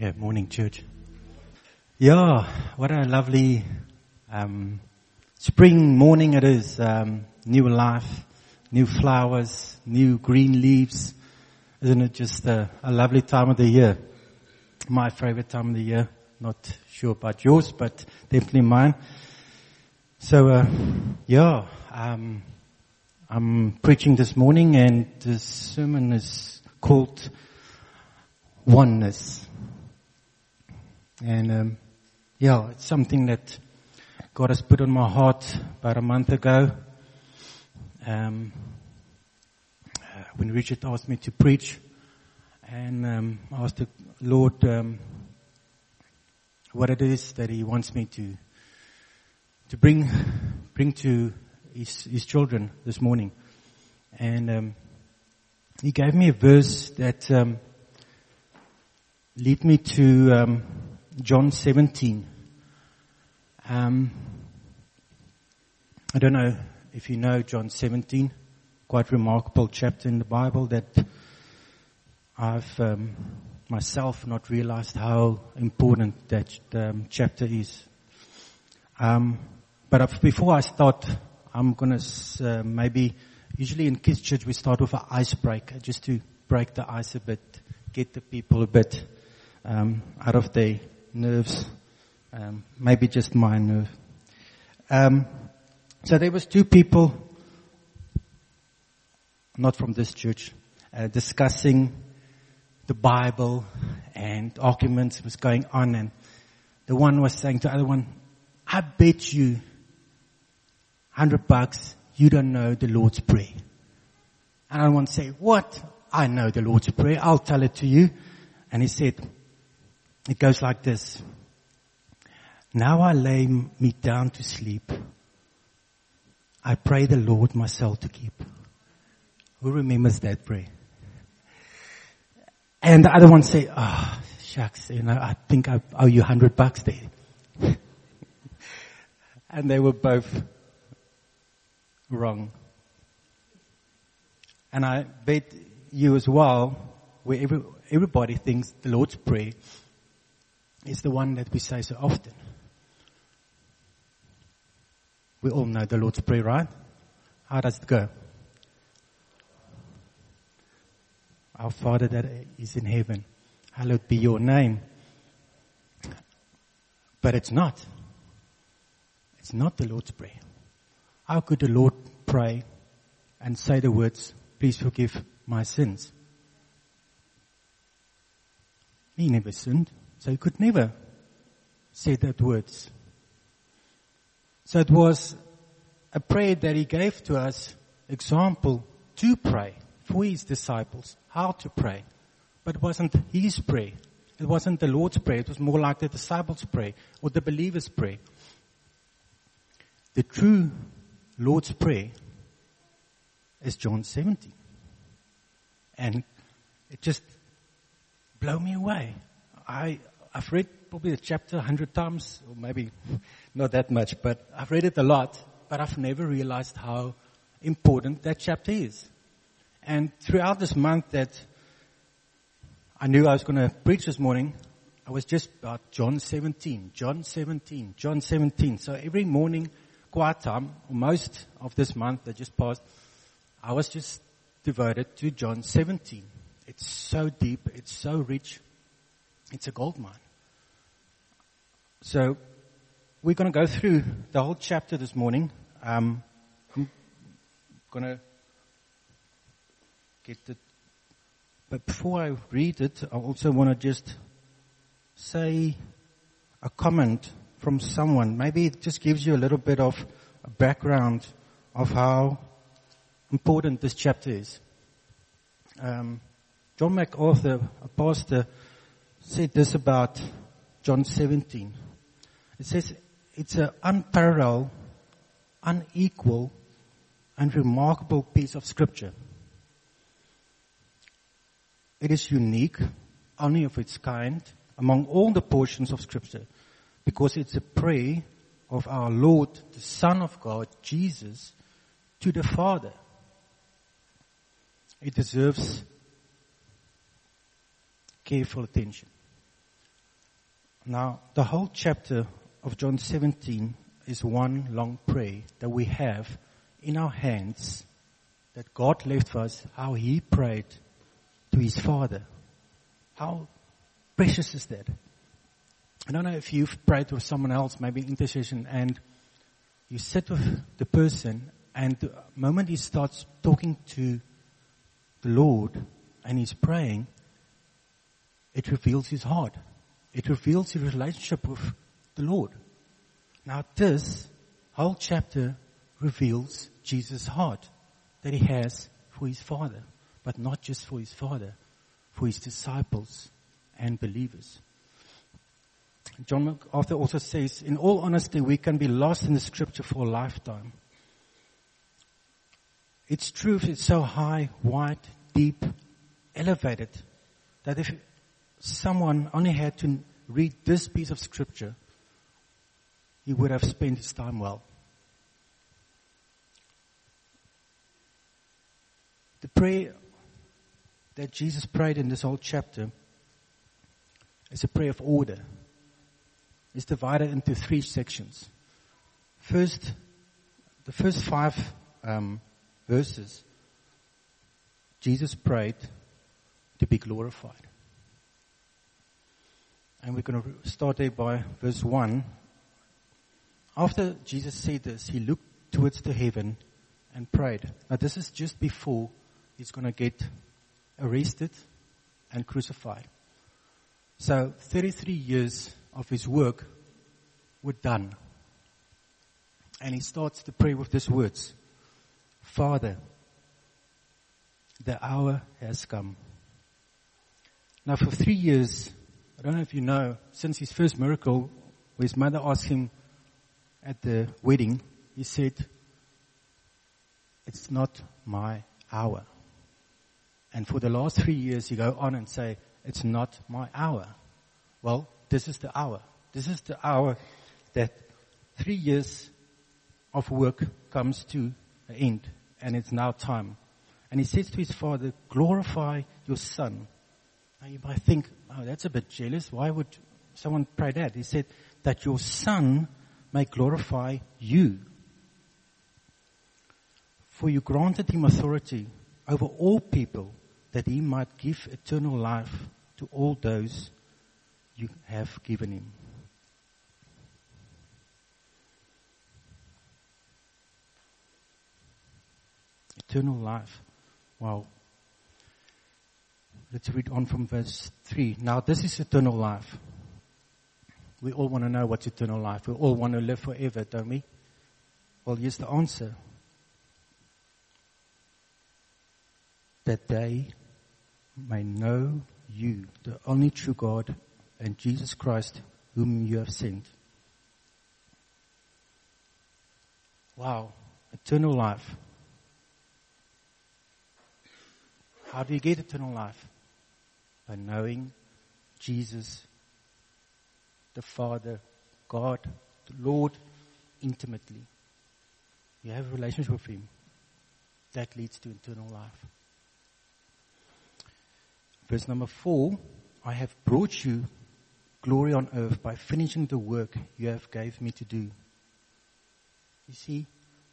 Yeah, morning church. Yeah, what a lovely spring morning it is. New life, new flowers, new green leaves. Isn't it just a lovely time of the year? My favorite time of the year. Not sure about yours, but definitely mine. So, I'm preaching this morning, and the sermon is called Oneness. And it's something that God has put on my heart about a month ago. When Richard asked me to preach, and I asked the Lord what it is that He wants me to bring to His children this morning. And He gave me a verse that led me to John 17. I don't know if you know John 17, quite remarkable chapter in the Bible that I've myself not realized how important that chapter is. But before I start, I'm going to maybe, usually in kids' church we start with an icebreaker just to break the ice a bit, get the people a bit out of their nerves, maybe just my nerve. So there was two people, not from this church, discussing the Bible, and arguments was going on, and the one was saying to the other one, I bet you $100 you don't know the Lord's Prayer. And I want to say, what? I know the Lord's Prayer. I'll tell it to you. And he said, it goes like this. Now I lay me down to sleep. I pray the Lord my soul to keep. Who remembers that prayer? And the other one say, shucks, I think I owe you $100 there. And they were both wrong. And I bet you as well, where everybody thinks the Lord's Prayer is the one that we say so often. We all know the Lord's Prayer, right? How does it go? Our Father that is in heaven, hallowed be your name. But it's not. It's not the Lord's Prayer. How could the Lord pray and say the words, please forgive my sins? He never sinned, so he could never say that words. So it was a prayer that he gave to us, example to pray for his disciples, how to pray. But it wasn't his prayer. It wasn't the Lord's Prayer. It was more like the disciples' prayer or the believers' prayer. The true Lord's Prayer is John 17. And it just blew me away. I've read probably the chapter 100 times, or maybe not that much, but I've read it a lot, but I've never realized how important that chapter is. And throughout this month that I knew I was going to preach this morning, I was just about John 17. So every morning, quiet time, most of this month that just passed, I was just devoted to John 17. It's so deep, it's so rich, it's a gold mine. So we're going to go through the whole chapter this morning. I'm going to get it. But before I read it, I also want to just say a comment from someone. Maybe it just gives you a little bit of a background of how important this chapter is. John MacArthur, a pastor, said this about John 17. It says, it's an unparalleled, unequal, and remarkable piece of scripture. It is unique, only of its kind, among all the portions of scripture, because it's a prayer of our Lord, the Son of God, Jesus, to the Father. It deserves careful attention. Now, the whole chapter of John 17 is one long prayer that we have in our hands, that God left for us, how He prayed to His Father. How precious is that? I don't know if you've prayed with someone else, maybe intercession, and you sit with the person, and the moment he starts talking to the Lord and he's praying, it reveals his heart. It reveals his relationship with the Lord. Now this whole chapter reveals Jesus' heart that He has for His Father, but not just for His Father, for His disciples and believers. John MacArthur also says, in all honesty, we can be lost in the Scripture for a lifetime. Its truth is so high, wide, deep, elevated, that if someone only had to read this piece of Scripture, he would have spent his time well. The prayer that Jesus prayed in this whole chapter is a prayer of order. It's divided into 3 sections. First, the first 5 verses, Jesus prayed to be glorified. And we're going to start there by verse 1. After Jesus said this, He looked towards the heaven and prayed. Now this is just before He's going to get arrested and crucified. So 33 years of His work were done. And He starts to pray with these words. Father, the hour has come. Now for 3 years, I don't know if you know, since His first miracle, where His mother asked Him at the wedding, He said, it's not my hour. And for the last 3 years, He go on and say, it's not my hour. Well, this is the hour. This is the hour that 3 years of work comes to an end, and it's now time. And He says to His Father, glorify your Son. Now you might think, oh, that's a bit jealous. Why would someone pray that? He said, that your Son may glorify you. For you granted Him authority over all people, that He might give eternal life to all those you have given Him. Eternal life. Wow. Let's read on from verse 3. Now this is eternal life. We all want to know what's eternal life. We all want to live forever, don't we? Well, here's the answer. That they may know you, the only true God, and Jesus Christ, whom you have sent. Wow, eternal life. How do you get eternal life? By knowing Jesus, the Father, God, the Lord, intimately. You have a relationship with Him. That leads to eternal life. Verse number 4, I have brought you glory on earth by finishing the work you have gave me to do. You see,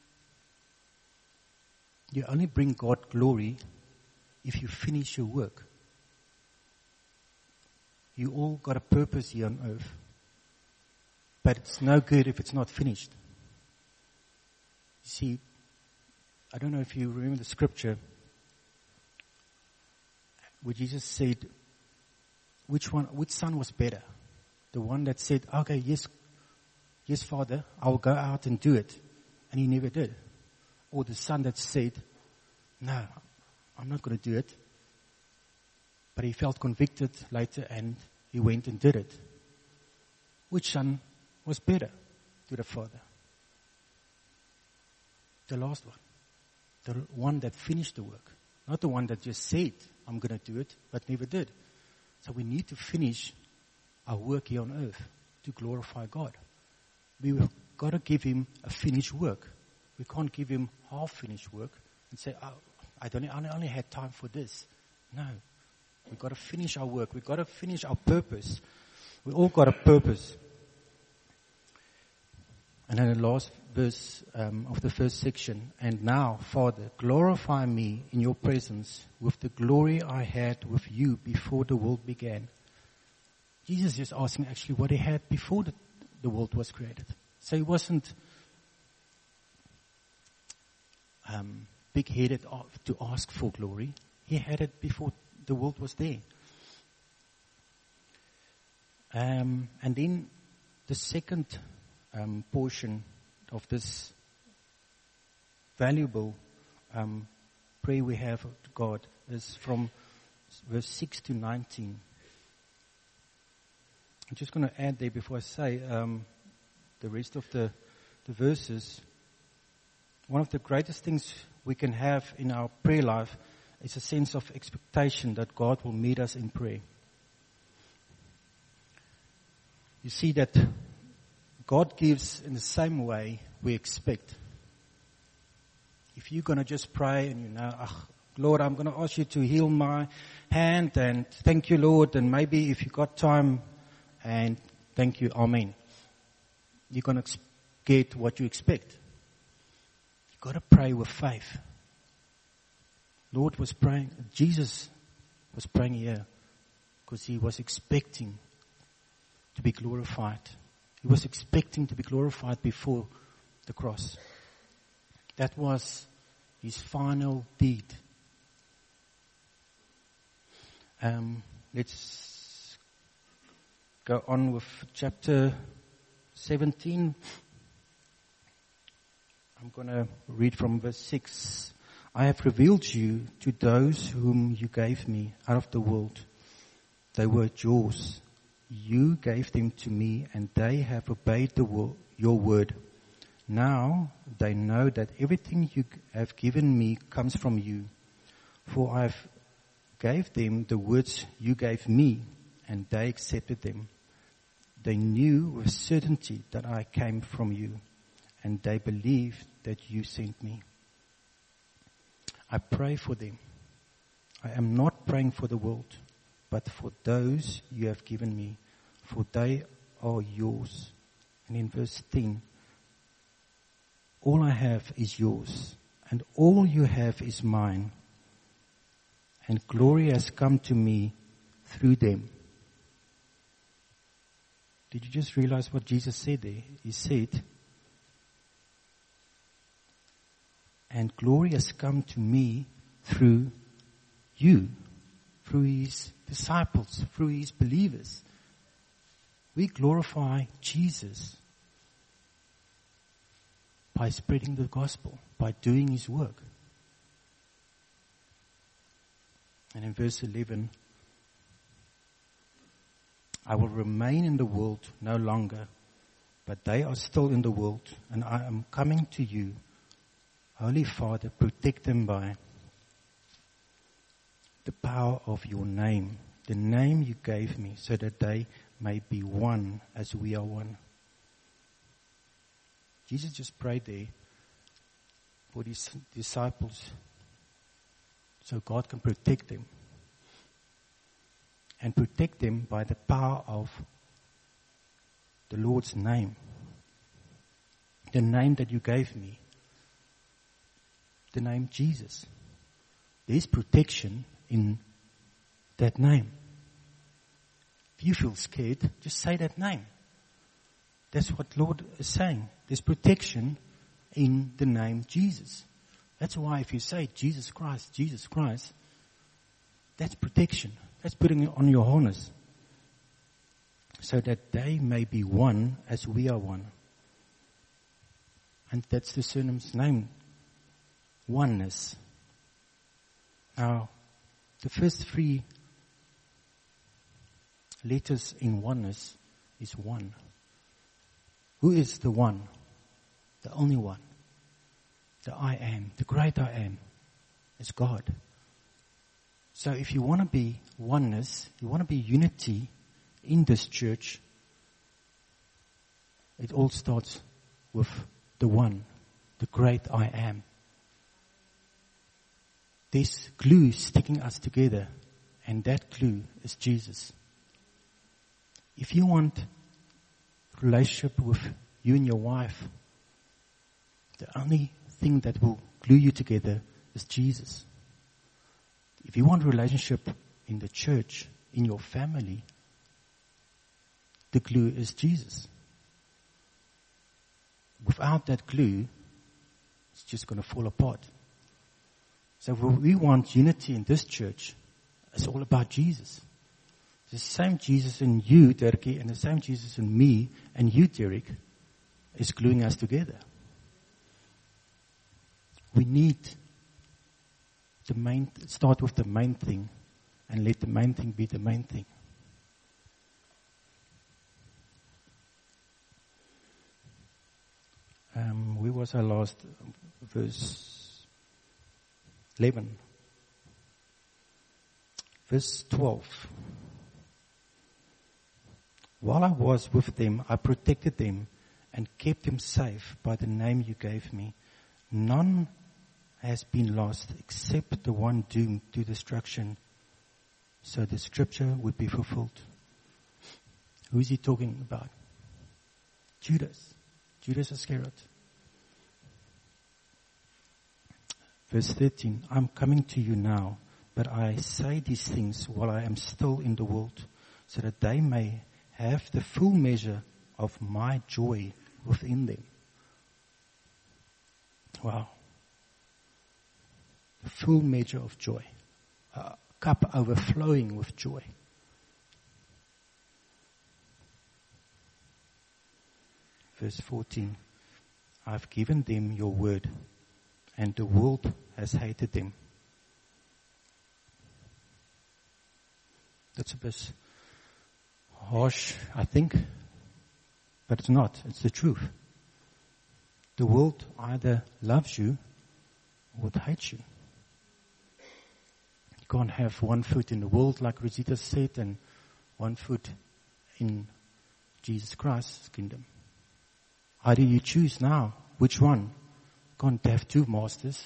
you only bring God glory if you finish your work. You all got a purpose here on earth, but it's no good if it's not finished. You see, I don't know if you remember the scripture where Jesus said, which son was better? The one that said, okay, yes, Father, I'll go out and do it. And he never did. Or the son that said, no, I'm not going to do it. But he felt convicted later and he went and did it. Which son was better to the Father? The last one. The one that finished the work. Not the one that just said, I'm going to do it, but never did. So we need to finish our work here on earth to glorify God. We've got to give Him a finished work. We can't give Him half-finished work and say, oh, I only had time for this. No. We've got to finish our work. We've got to finish our purpose. We all got a purpose. And then the last verse of the first section, and now, Father, glorify me in your presence with the glory I had with you before the world began. Jesus is asking actually what he had before the world was created. So he wasn't big-headed to ask for glory. He had it before the world was there. And then the second portion of this valuable prayer we have to God is from verse 6 to 19. I'm just going to add there before I say the rest of the verses. One of the greatest things we can have in our prayer life is a sense of expectation that God will meet us in prayer. You see that God gives in the same way we expect. If you're going to just pray and you know, Lord, I'm going to ask you to heal my hand and thank you, Lord, and maybe if you got time and thank you, Amen. You're going to get what you expect. You've got to pray with faith. Lord was praying, Jesus was praying here because he was expecting to be glorified. He was expecting to be glorified before the cross. That was his final deed. Let's go on with chapter 17. I'm going to read from verse 6. I have revealed you to those whom you gave me out of the world. They were yours. You gave them to me, and they have obeyed your word. Now they know that everything you have given me comes from you. For I gave them the words you gave me, and they accepted them. They knew with certainty that I came from you, and they believed that you sent me. I pray for them. I am not praying for the world, but for those you have given me, for they are yours. And in verse 10, all I have is yours, and all you have is mine, and glory has come to me through them. Did you just realize what Jesus said there? He said, and glory has come to me through you, through his disciples, through his believers. We glorify Jesus by spreading the gospel, by doing his work. And in verse 11, I will remain in the world no longer, but they are still in the world, and I am coming to you. Holy Father, protect them by the power of your name, the name you gave me, so that they may be one as we are one. Jesus just prayed there for his disciples so God can protect them. And protect them by the power of the Lord's name. The name that you gave me. The name Jesus. There's protection in that name. If you feel scared, just say that name. That's what Lord is saying. There's protection in the name Jesus. That's why if you say Jesus Christ, that's protection. That's putting it on your harness. So that they may be one as we are one. And that's the surname's name. Oneness. Now, the first 3 letters in oneness is one. Who is the one? The only one. The I am. The great I am is God. So if you want to be oneness, you want to be unity in this church, it all starts with the one, the great I am. This glue is sticking us together, and that glue is Jesus. If you want relationship with you and your wife, the only thing that will glue you together is Jesus. If you want relationship in the church, in your family, the glue is Jesus. Without that glue, it's just going to fall apart. So if we want unity in this church, it's all about Jesus. The same Jesus in you, Dirkie, and the same Jesus in me and you, Derek, is gluing us together. We need start with the main thing and let the main thing be the main thing. Where was our last verse? 11. Verse 12. While I was with them, I protected them and kept them safe by the name you gave me. None has been lost except the one doomed to destruction, so the scripture would be fulfilled. Who is he talking about? Judas Iscariot. Verse 13, I'm coming to you now, but I say these things while I am still in the world, so that they may have the full measure of my joy within them. Wow. The full measure of joy. A cup overflowing with joy. Verse 14, I've given them your word, and the world has hated them. That's a bit harsh, I think, but it's not. It's the truth. The world either loves you or it hates you. You can't have one foot in the world, like Rosita said, and one foot in Jesus Christ's kingdom. How do you choose now? Which one? You can't have two masters.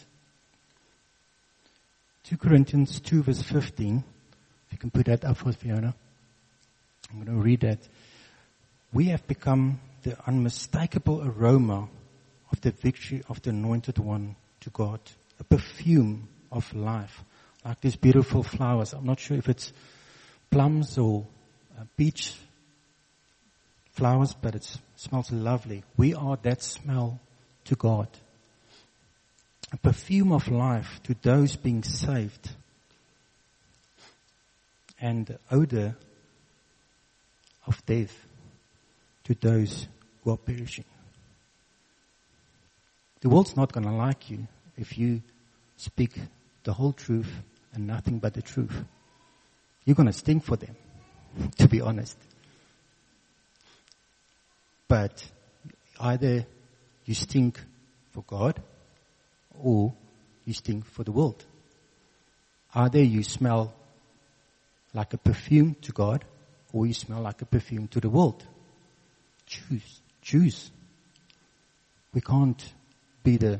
2 Corinthians 2 verse 15. If you can put that up for Fiona. I'm going to read that. We have become the unmistakable aroma of the victory of the Anointed One to God. A perfume of life. Like these beautiful flowers. I'm not sure if it's plums or peach flowers, but it smells lovely. We are that smell to God. A perfume of life to those being saved. And the odor of death to those who are perishing. The world's not going to like you if you speak the whole truth and nothing but the truth. You're going to stink for them, to be honest. But either you stink for God or you stink for the world. Either you smell like a perfume to God or you smell like a perfume to the world. Choose. We can't be the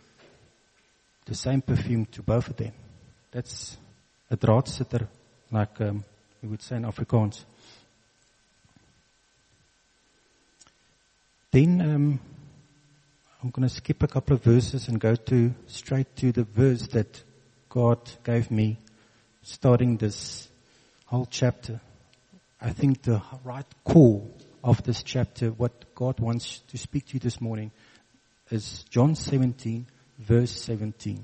same perfume to both of them. That's a draadsitter, like we would say in Afrikaans. Then I'm going to skip a couple of verses and go straight to the verse that God gave me starting this whole chapter. I think the right core of this chapter, what God wants to speak to you this morning, is John 17, verse 17.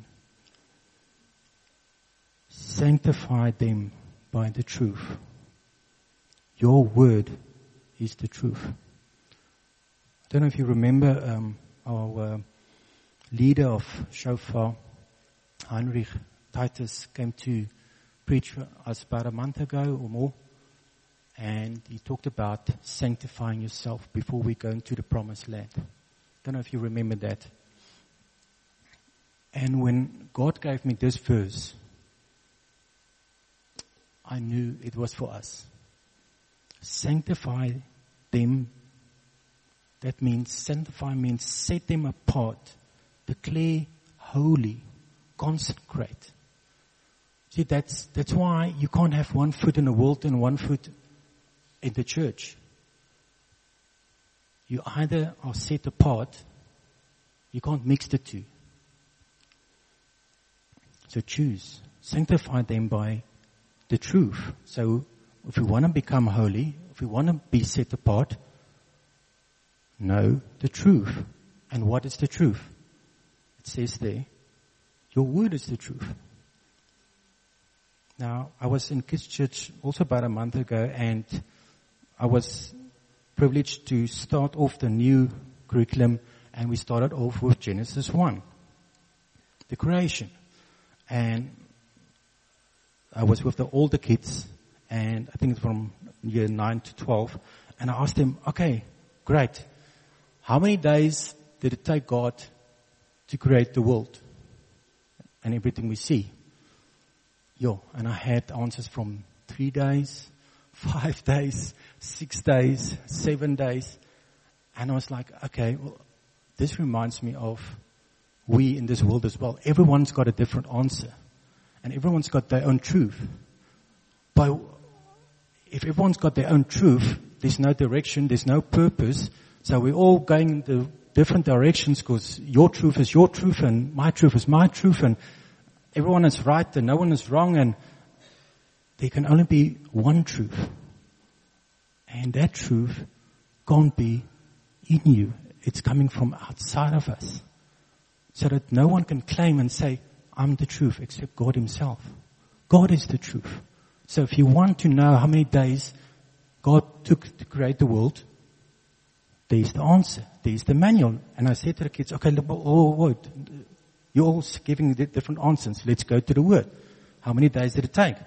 Sanctify them by the truth. Your word is the truth. I don't know if you remember our leader of Shofar, Heinrich Titus, came to preach for us about a month ago or more. And he talked about sanctifying yourself before we go into the promised land. Don't know if you remember that. And when God gave me this verse, I knew it was for us. Sanctify them. That means, sanctify means set them apart, declare holy, consecrate. See, that's why you can't have one foot in the world and one foot in the church. You either are set apart, you can't mix the two. So choose. Sanctify them by the truth. So if we want to become holy, if we want to be set apart, know the truth. And what is the truth? It says there, your word is the truth. Now, I was in Kids Church also about a month ago, and I was privileged to start off the new curriculum, and we started off with Genesis 1, the creation. And I was with the older kids, and I think it's from year 9 to 12, and I asked them, okay, great. How many days did it take God to create the world and everything we see? And I had answers from 3 days, 5 days, 6 days, 7 days. And I was like, okay, well, this reminds me of we in this world as well. Everyone's got a different answer. And everyone's got their own truth. But if everyone's got their own truth, there's no direction, there's no purpose. So we're all going in the different directions because your truth is your truth and my truth is my truth, and everyone is right and no one is wrong, and there can only be one truth. And that truth can't be in you. It's coming from outside of us. So that no one can claim and say, I'm the truth, except God himself. God is the truth. So if you want to know how many days God took to create the world, there's the answer. There's the manual. And I said to the kids, okay, you're all giving different answers. Let's go to the word. How many days did it take?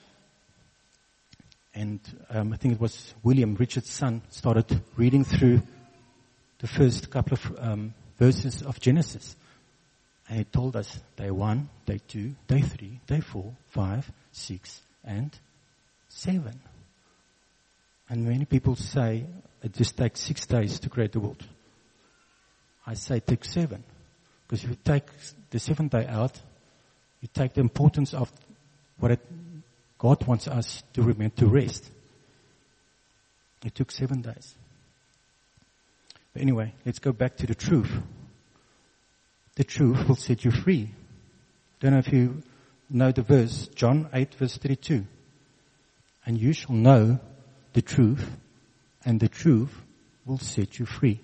And I think it was William, Richard's son, started reading through the first couple of verses of Genesis. And he told us day 1, day 2, day 3, day 4, 5, 6, and 7. And many people say it just takes 6 days to create the world. I say it takes 7. Because if you take the 7th day out, you take the importance of what God wants us to remember to rest. It took 7 days. But anyway, let's go back to the truth. The truth will set you free. Don't know if you know the verse, John 8 verse 32. And you shall know the truth, and the truth will set you free.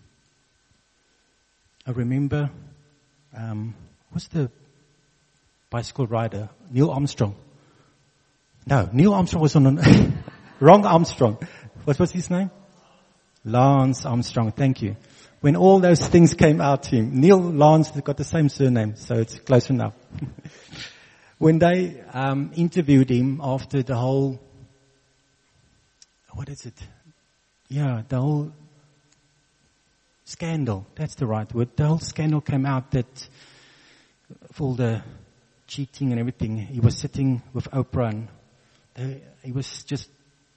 I remember, what's the bicycle rider? Neil Armstrong. No, Neil Armstrong was on wrong Armstrong. What was his name? Lance Armstrong, thank you. When all those things came out to him, Neil Lance got the same surname, so it's close enough. When they interviewed him after the whole, the whole scandal, that's the right word. The whole scandal came out that for all the cheating and everything, he was sitting with Oprah and he was just,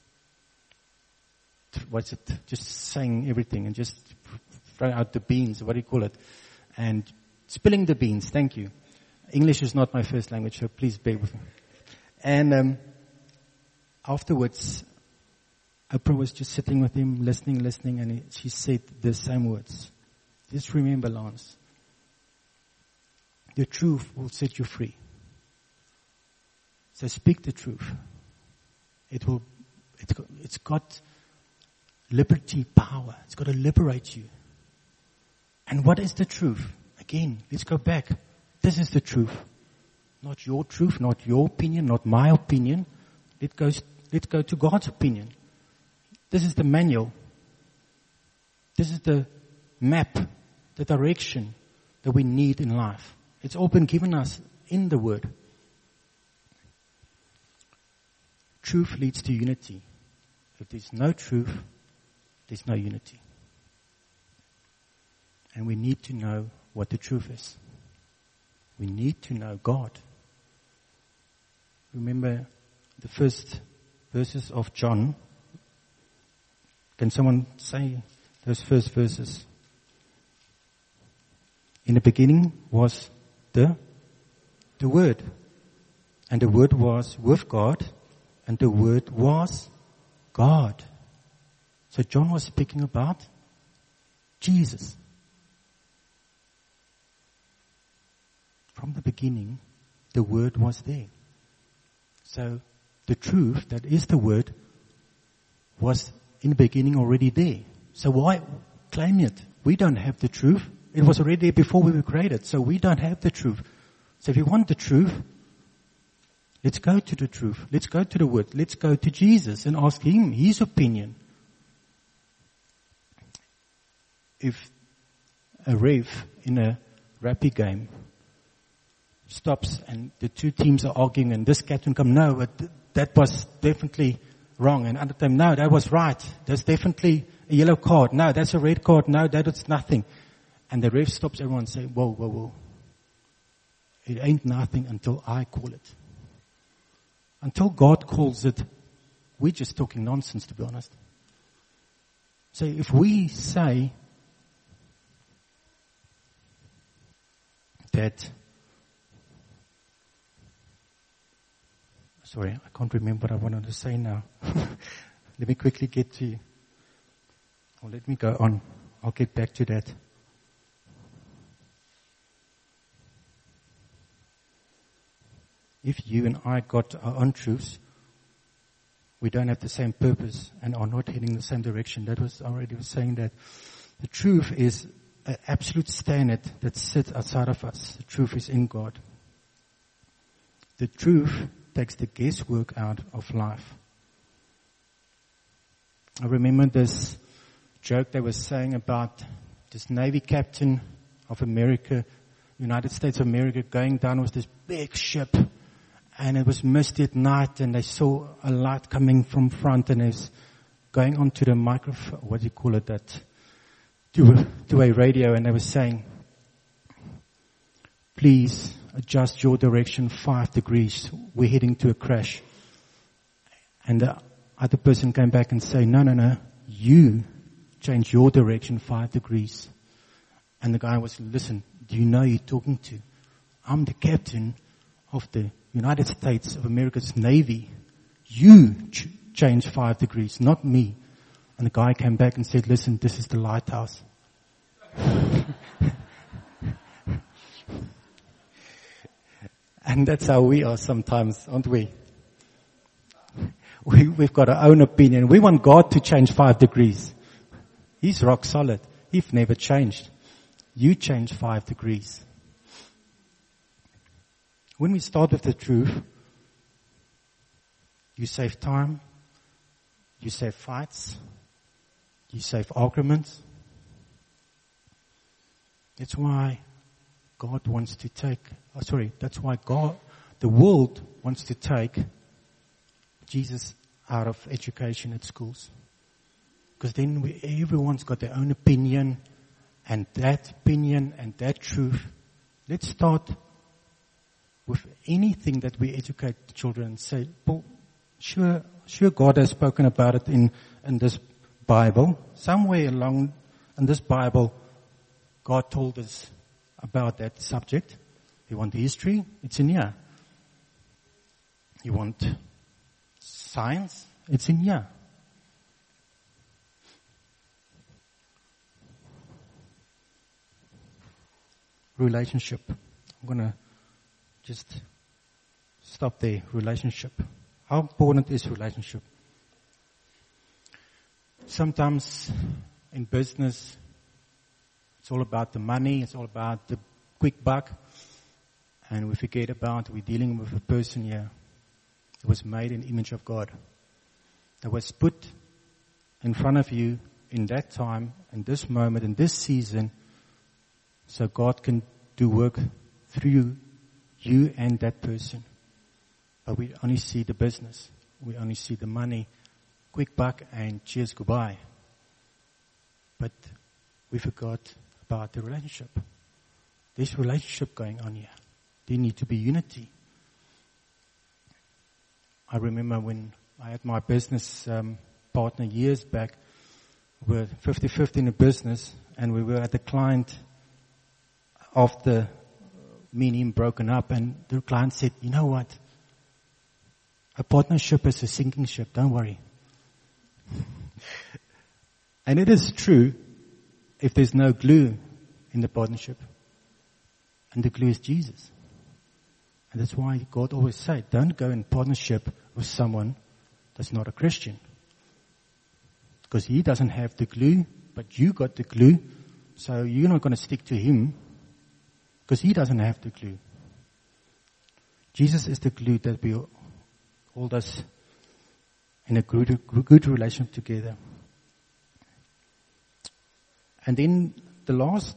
just saying everything and just throwing out the beans, what do you call it? And spilling the beans, thank you. English is not my first language, so please bear with me. And afterwards, Oprah was just sitting with him, listening, and she said the same words. Just remember, Lance, the truth will set you free. So speak the truth. It's got liberty, power. It's got to liberate you. And what is the truth? Again, let's go back. This is the truth. Not your truth, not your opinion, not my opinion. Let's go to God's opinion. This is the manual. This is the map, the direction that we need in life. It's all been given us in the Word. Truth leads to unity. If there's no truth, there's no unity. And we need to know what the truth is. We need to know God. Remember the first verses of John. Can someone say those first verses? In the beginning was the Word. And the Word was with God. And the Word was God. So John was speaking about Jesus. From the beginning, the Word was there. So the truth, that is the Word, was in the beginning already there. So why claim it? We don't have the truth. It was already there before we were created. So we don't have the truth. So if you want the truth, let's go to the truth. Let's go to the Word. Let's go to Jesus and ask Him His opinion. If a ref in a rugby game stops and the two teams are arguing and this captain comes, no, but that was definitely wrong. And other time, no, that was right. That's definitely a yellow card. No, that's a red card. No, that is nothing. And the ref stops everyone and says, whoa, whoa, whoa. It ain't nothing until I call it. Until God calls it, we're just talking nonsense, to be honest. So if we say that, sorry, I can't remember what I wanted to say now. Let me quickly get to, or let me go on. I'll get back to that. If you and I got our own truths, we don't have the same purpose and are not heading the same direction. That was already saying that the truth is an absolute standard that sits outside of us. The truth is in God. The truth takes the guesswork out of life. I remember this joke they were saying about this Navy captain of America, United States of America, going down with this big ship. And it was misty at night, and they saw a light coming from front, and it was going onto the microphone, what do you call it, that two-way radio, and they were saying, please adjust your direction 5 degrees. We're heading to a crash. And the other person came back and said, no, you change your direction 5 degrees. And the guy was, listen, do you know who you're talking to? I'm the captain of the United States of America's Navy. You change 5 degrees, not me. And the guy came back and said, listen, this is the lighthouse. And that's how we are sometimes, aren't we? We've got our own opinion. We want God to change 5 degrees. He's rock solid. He's never changed. You change 5 degrees. When we start with the truth, you save time, you save fights, you save arguments. That's why God wants to take, that's why the world wants to take Jesus out of education at schools. Because then everyone's got their own opinion and that truth. Let's start with anything that we educate the children and say, well, sure God has spoken about it in this Bible. Somewhere along in this Bible, God told us about that subject. You want history? It's in here. You want science? It's in here. Relationship. I'm going to just stop there. Relationship. How important is relationship? Sometimes in business, it's all about the money. It's all about the quick buck. And we forget about we're dealing with a person here that was made in the image of God. That was put in front of you in that time, in this moment, in this season, so God can do work through you and that person. But we only see the business. We only see the money, quick buck, and cheers, goodbye. But we forgot about the relationship. There's relationship going on here. There need to be unity. I remember when I had my business partner years back, we were 50-50 in a business, and we were at the client after me and him broken up, and the client said, you know what? A partnership is a sinking ship, don't worry. And it is true if there's no glue in the partnership. And the glue is Jesus. And that's why God always said, don't go in partnership with someone that's not a Christian. Because he doesn't have the glue, but you got the glue. So you're not going to stick to him because he doesn't have the glue. Jesus is the glue that will hold us in a good relationship together. And then the last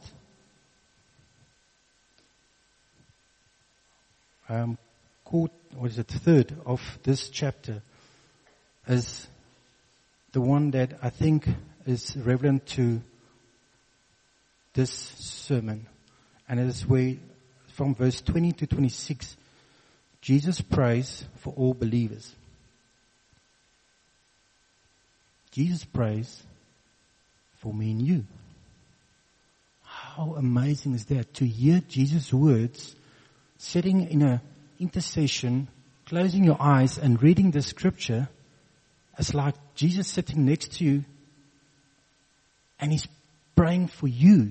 third of this chapter is the one that I think is relevant to this sermon. And it is where, from verse 20 to 26, Jesus prays for all believers. Jesus prays for me and you. How amazing is that, to hear Jesus' words, sitting in an intercession, closing your eyes and reading the scripture. It's like Jesus sitting next to you and he's praying for you,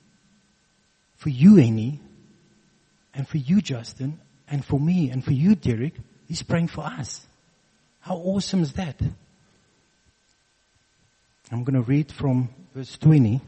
Annie, and for you, Justin, and for me, and for you, Derek. He's praying for us. How awesome is that? I'm going to read from verse 20.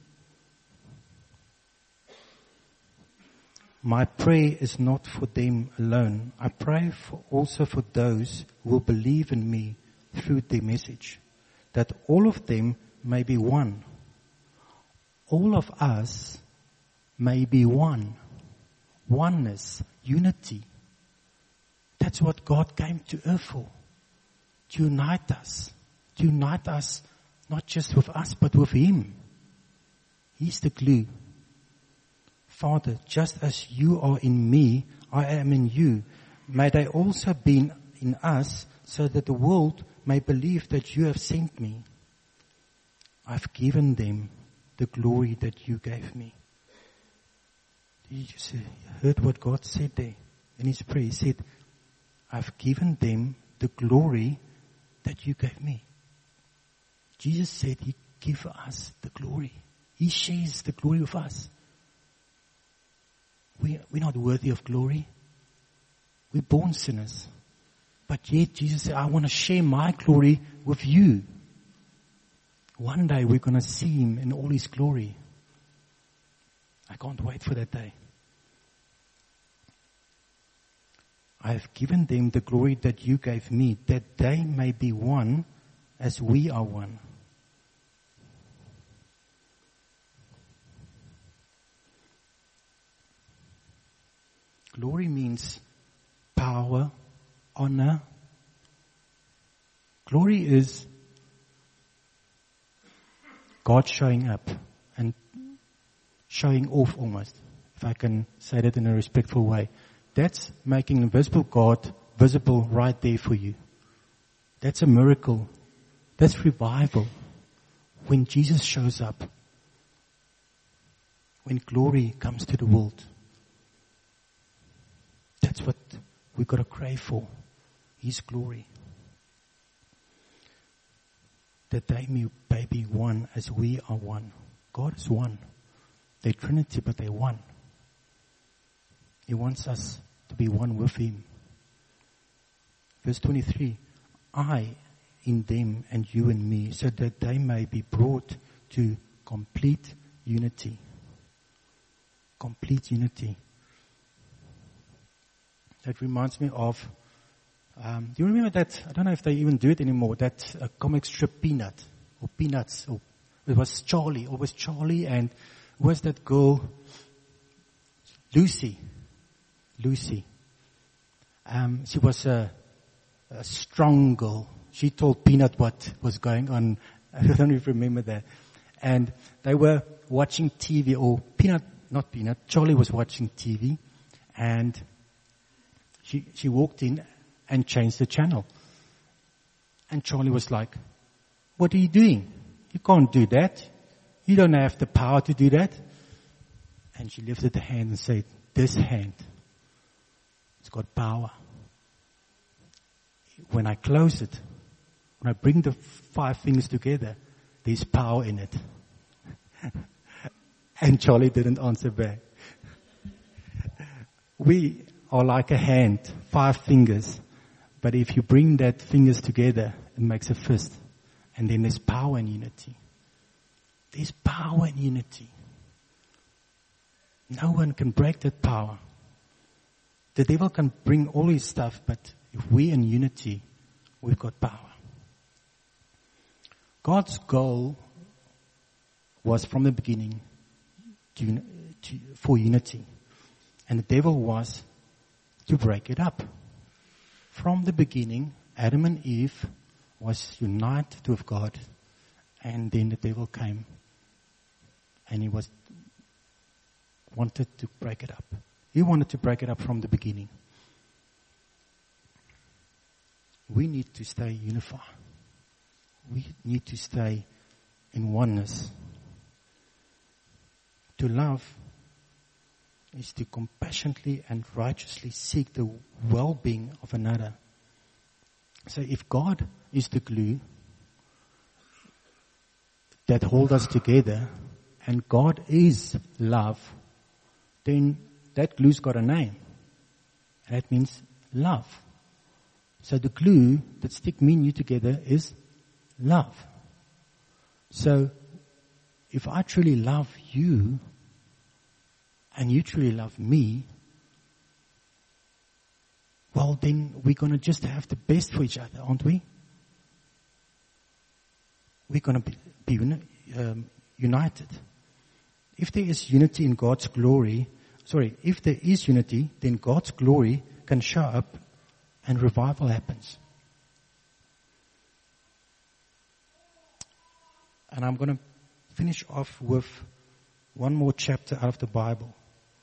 My prayer is not for them alone. I pray also for those who will believe in me through their message, that all of them may be one. All of us may be one. Oneness, unity. That's what God came to earth for. To unite us. To unite us not just with us, but with Him. He's the glue. Father, just as you are in me, I am in you. May they also be in us, so that the world may believe that you have sent me. I've given them the glory that you gave me. Did you just heard what God said there in His prayer? He said, I've given them the glory that you gave me. Jesus said He gives us the glory. He shares the glory with us. We're not worthy of glory. We're born sinners. But yet Jesus said, I want to share my glory with you. One day we're going to see Him in all His glory. I can't wait for that day. I have given them the glory that you gave me, that they may be one as we are one. Glory means power, honor. Glory is God showing up and showing off almost, if I can say that in a respectful way. That's making invisible God visible right there for you. That's a miracle. That's revival. When Jesus shows up. When glory comes to the world. That's what we've got to crave for. His glory. That they may be one as we are one. God is one. They're Trinity, but they're one. He wants us to be one with Him. Verse 23. I in them and you in me, so that they may be brought to complete unity. Complete unity. That reminds me of, do you remember that, I don't know if they even do it anymore, that comic strip Peanut, or Peanuts, or it was Charlie, and who was that girl? Lucy. She was a strong girl. She told Peanut what was going on. I don't even remember that. And they were watching TV, or Charlie was watching TV, and she walked in and changed the channel. And Charlie was like, what are you doing? You can't do that. You don't have the power to do that. And she lifted the hand and said, this hand, it's got power. When I close it, when I bring the 5 fingers together, there's power in it. And Charlie didn't answer back. We are like a hand, 5 fingers. But if you bring that fingers together, it makes a fist. And then there's power in unity. There's power in unity. No one can break that power. The devil can bring all his stuff, but if we're in unity, we've got power. God's goal was from the beginning for unity. And the devil was to break it up. From the beginning, Adam and Eve was united with God. And then the devil came. And he wanted to break it up. He wanted to break it up from the beginning. We need to stay unified. We need to stay in oneness. To love is to compassionately and righteously seek the well-being of another. So if God is the glue that holds us together, and God is love, then that glue's got a name. And that means love. So the glue that sticks me and you together is love. So if I truly love you, and you truly love me, well then we're going to just have the best for each other, aren't we? We're going to be united. If there is unity in God's glory, if there is unity, then God's glory can show up and revival happens. And I'm going to finish off with one more chapter out of the Bible.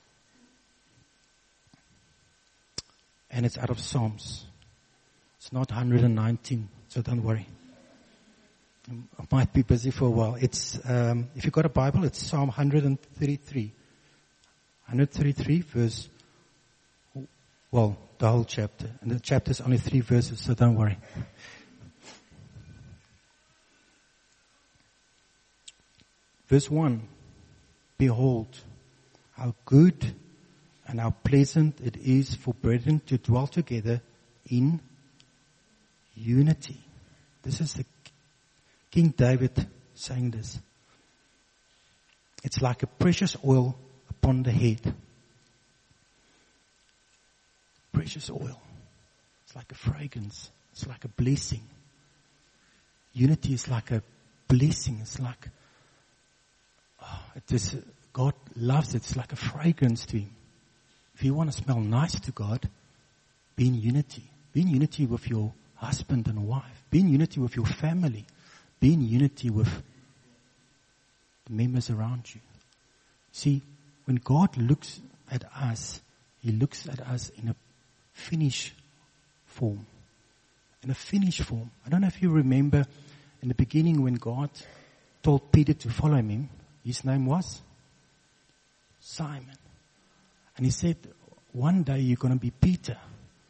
And it's out of Psalms. It's not 119, so don't worry. I might be busy for a while. It's, if you've got a Bible, it's Psalm 133. 133 verse, well, the whole chapter. And the chapter's only 3 verses, so don't worry. Verse 1. Behold, how good and how pleasant it is for brethren to dwell together in unity. This is the King David saying this. It's like a precious oil upon the head. Precious oil. It's like a fragrance. It's like a blessing. Unity is like a blessing. It's like, God loves it. It's like a fragrance to Him. If you want to smell nice to God, be in unity. Be in unity with your husband and wife. Be in unity with your family. Be in unity with the members around you. See, when God looks at us, He looks at us in a finished form. In a finished form. I don't know if you remember in the beginning when God told Peter to follow Him, his name was Simon. And He said, one day you're going to be Peter.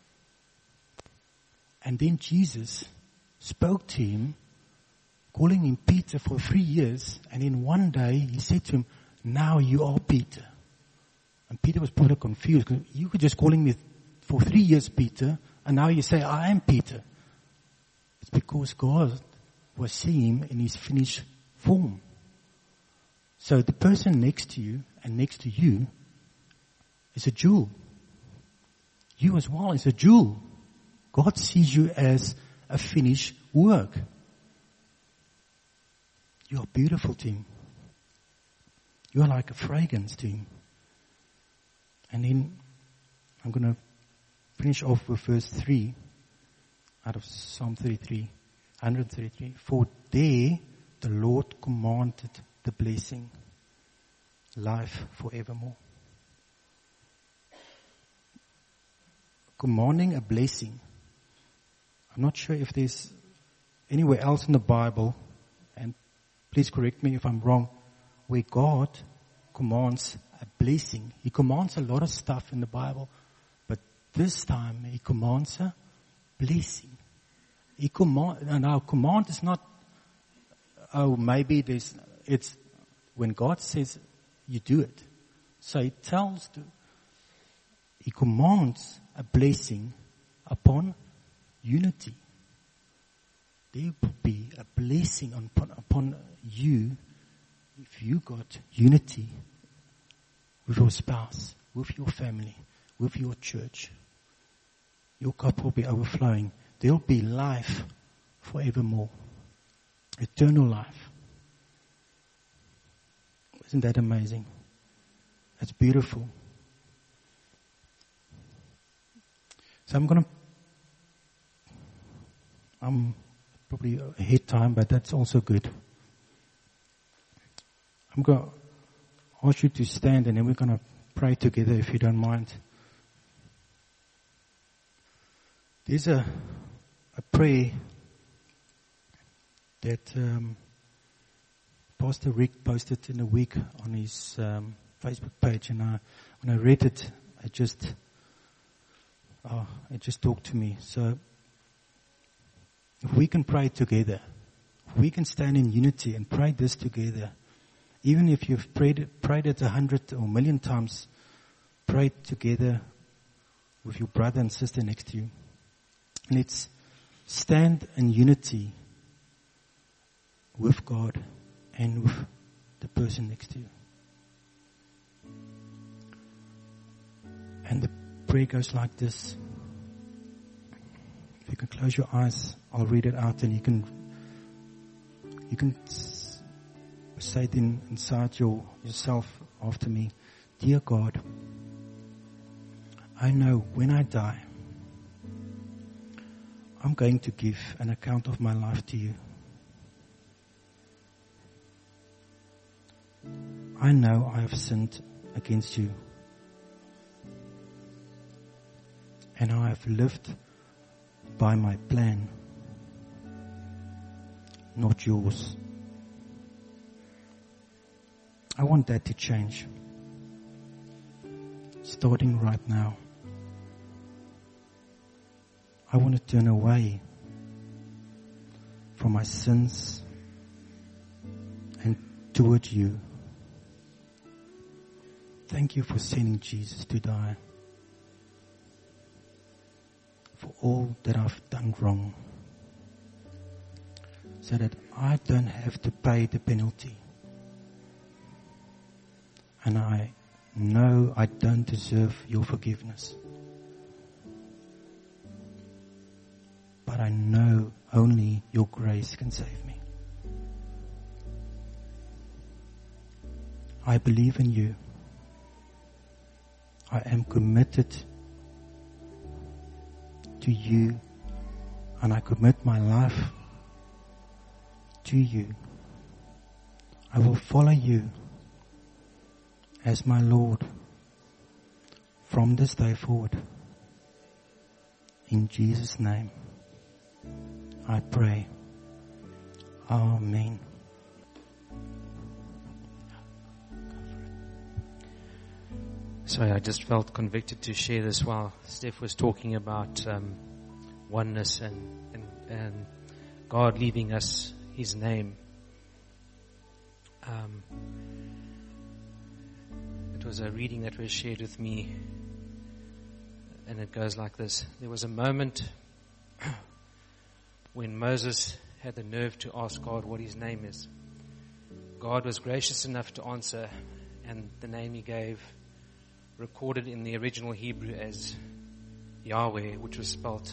And then Jesus spoke to him, calling him Peter for 3 years. And then one day He said to him, now you are Peter. And Peter was probably confused. Because you were just calling me for 3 years Peter. And now you say, I am Peter. It's because God was seeing him in his finished form. So the person next to you and next to you is a jewel. You as well is a jewel. God sees you as a finished work. You are beautiful to Him. You are like a fragrance to Him. And then I'm going to finish off with verse 3 out of Psalm 33, 133. For there the Lord commanded the blessing, life forevermore. Commanding a blessing. I'm not sure if there's anywhere else in the Bible, and please correct me if I'm wrong, where God commands a blessing. He commands a lot of stuff in the Bible, but this time He commands a blessing. He command, and our command is not, oh, maybe it's when God says you do it. So he commands a blessing upon unity. There will be a blessing upon you if you got unity with your spouse, with your family, with your church. Your cup will be overflowing. There will be life forevermore. Eternal life. Isn't that amazing? That's beautiful. So I'm probably ahead time, but that's also good. I'm going to ask you to stand and then we're going to pray together if you don't mind. There's a prayer that Pastor Rick posted in a week on his Facebook page, and when I read it, it just talked to me. So if we can pray together, if we can stand in unity and pray this together, even if you've prayed it 100 or 1,000,000 times, pray together with your brother and sister next to you. Let's stand in unity with God and with the person next to you. And the prayer goes like this. If you can close your eyes, I'll read it out, and you can say it inside yourself after me. Dear God, I know when I die, I'm going to give an account of my life to you. I know I have sinned against you, and I have lived by my plan, not yours. I want that to change, starting right now. I want to turn away from my sins and toward you. Thank you for sending Jesus to die for all that I've done wrong, so that I don't have to pay the penalty. And I know I don't deserve your forgiveness. But I know only your grace can save me. I believe in you. I am committed to you, and I commit my life to you. I will follow you as my Lord from this day forward. In Jesus' name I pray. Amen. Sorry, I just felt convicted to share this while Steph was talking about oneness and God leaving us His name. It was a reading that was shared with me, and it goes like this. There was a moment when Moses had the nerve to ask God what His name is. God was gracious enough to answer, and the name He gave, recorded in the original Hebrew as Yahweh, which was spelled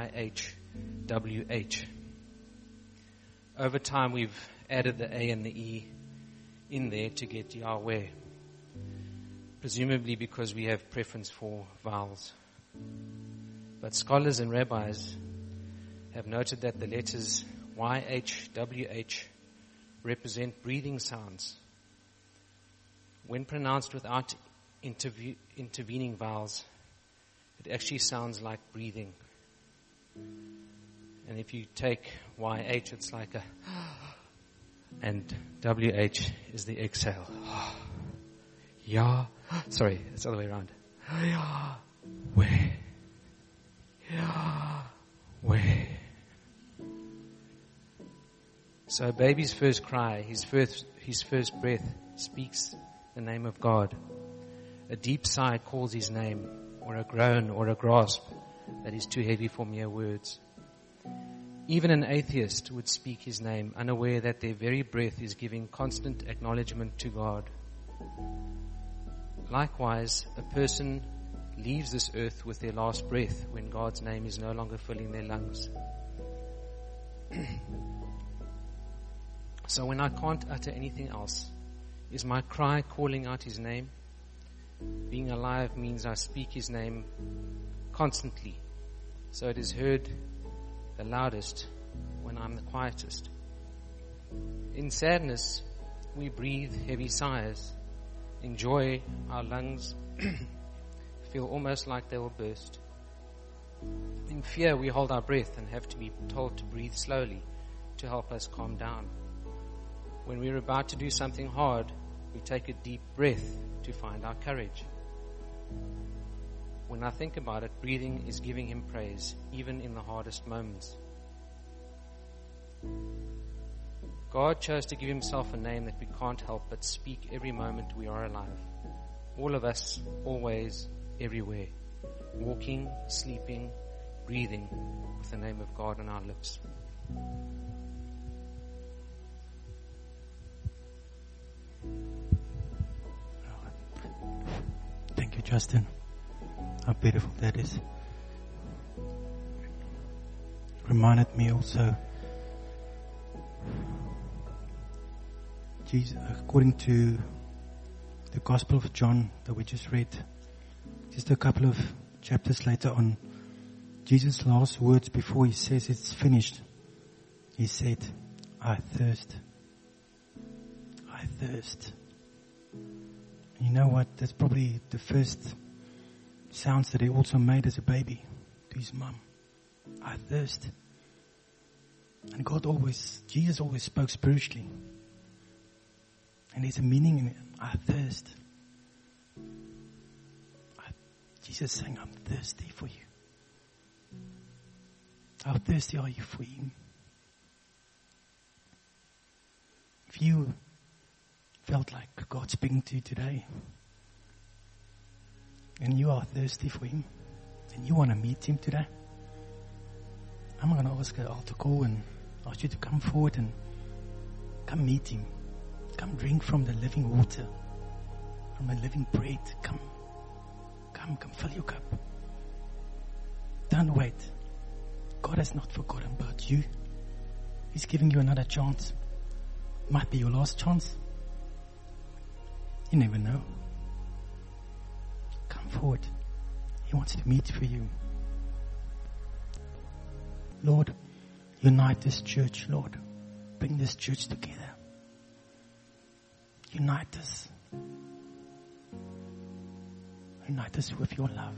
YHWH. Over time, we've added the A and the E in there to get Yahweh, presumably because we have preference for vowels. But scholars and rabbis have noted that the letters YHWH represent breathing sounds. When pronounced without intervening vowels, it actually sounds like breathing. And if you take YH, it's like a, and WH is the exhale. Sorry, it's the other way around. Yahweh. Yahweh. So a baby's first cry, his first breath, speaks the name of God. A deep sigh calls his name, or a groan or a grasp that is too heavy for mere words. Even an atheist would speak his name, unaware that their very breath is giving constant acknowledgement to God. Likewise, a person leaves this earth with their last breath when God's name is no longer filling their lungs. So when I can't utter anything else, is my cry calling out his name? Being alive means I speak his name constantly, so it is heard the loudest when I'm the quietest. In sadness, we breathe heavy sighs. In joy, our lungs feel almost like they will burst. In fear, we hold our breath and have to be told to breathe slowly to help us calm down. When we're about to do something hard, we take a deep breath to find our courage. When I think about it, breathing is giving him praise, even in the hardest moments. God chose to give himself a name that we can't help but speak every moment we are alive. All of us, always, everywhere. Walking, sleeping, breathing with the name of God on our lips. Thank you, Justin. How beautiful that is. Reminded me also, Jesus, according to the Gospel of John that we just read, just a couple of chapters later on, Jesus' last words before he says it's finished, he said, I thirst. I thirst. You know what? That's probably the first sounds that he also made as a baby to his mom. I thirst. And Jesus always spoke spiritually. And there's a meaning in it. I thirst. Jesus is saying, I'm thirsty for you. How thirsty are you for him? If you felt like God speaking to you today, and you are thirsty for him, and you want to meet him today, I'm going to ask an altar call and ask you to come forward and come meet him. Come drink from the living water, from the living bread. Come fill your cup. Don't wait. God has not forgotten about you. He's giving you another chance. Might be your last chance. You never know. Come forward. He wants to meet for you. Lord, unite this church, Lord. Bring this church together. Unite us. Unite us with your love.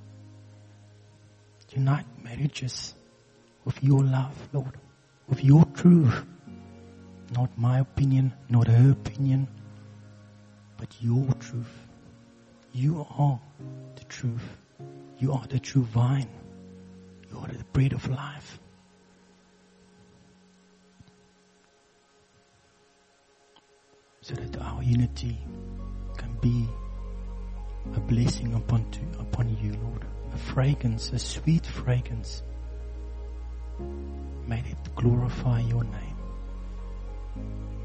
Unite marriages with your love, Lord. With your truth. Not my opinion, not her opinion, but your truth. You are the truth. You are the true vine. You are the bread of life. So that our unity can be a blessing upon you, Lord. A fragrance, a sweet fragrance. May it glorify your name.